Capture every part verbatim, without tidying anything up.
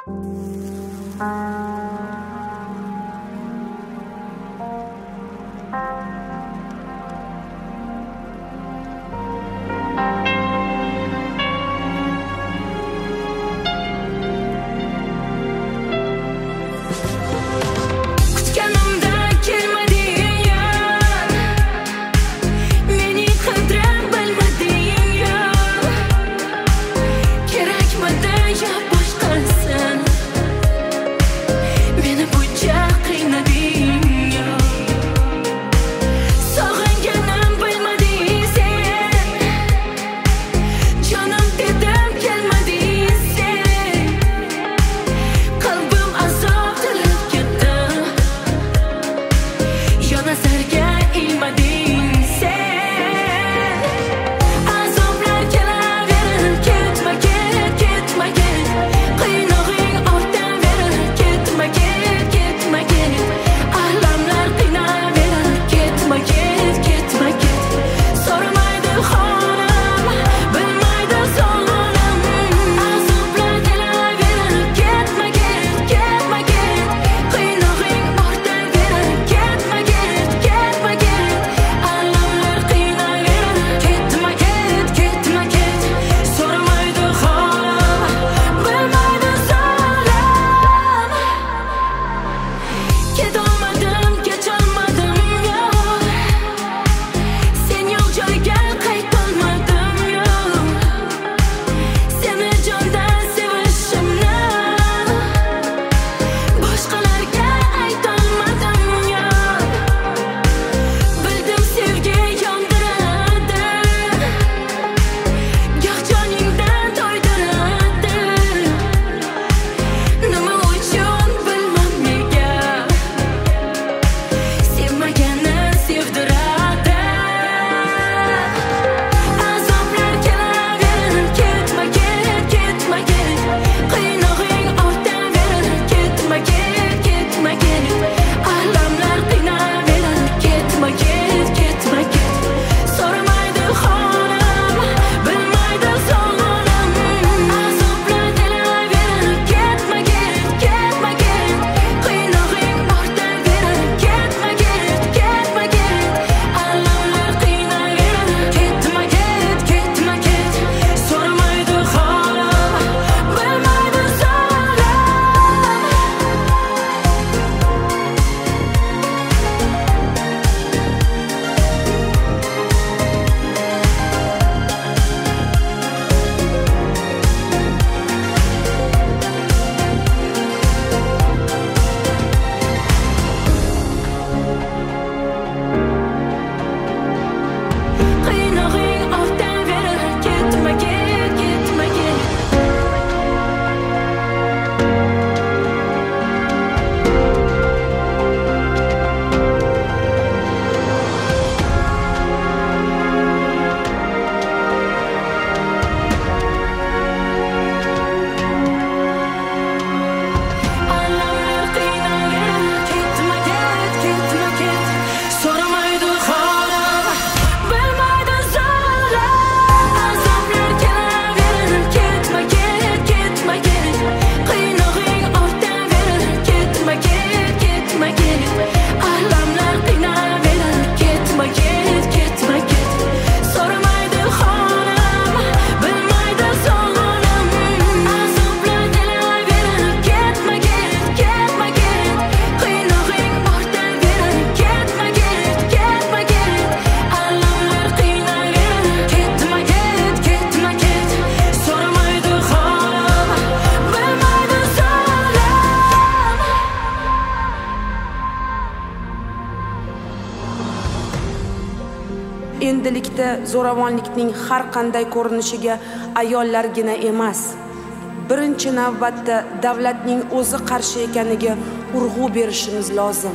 endilikda zo'ravonlikning har qanday ko'rinishiga ayollargina emas, birinchi navbatda davlatning o'zi qarshi ekaniga urg'u berishimiz lozim.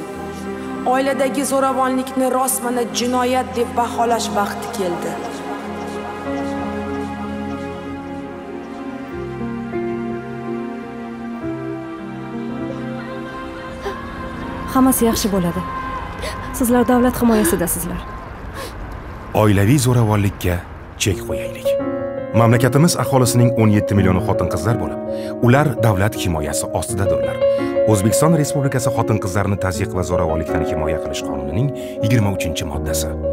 Oiladagi zo'ravonlikni rostmana jinoyat deb baholash vaqti keldi. Hammasi yaxshi bo'ladi. Sizlar davlat himoyasidasizlar. Oilaviy zo'ravonlikka chek qo'yaylik. Mamlakatimiz aholisining o'n yetti millioni xotin-qizlar bo'lib, ular davlat himoyasi ostidadirlar. O'zbekiston Respublikasi Xotin-qizlarni tazyiq va zo'ravonlikdan himoya qilish qonunining yigirma uchinchi moddasi.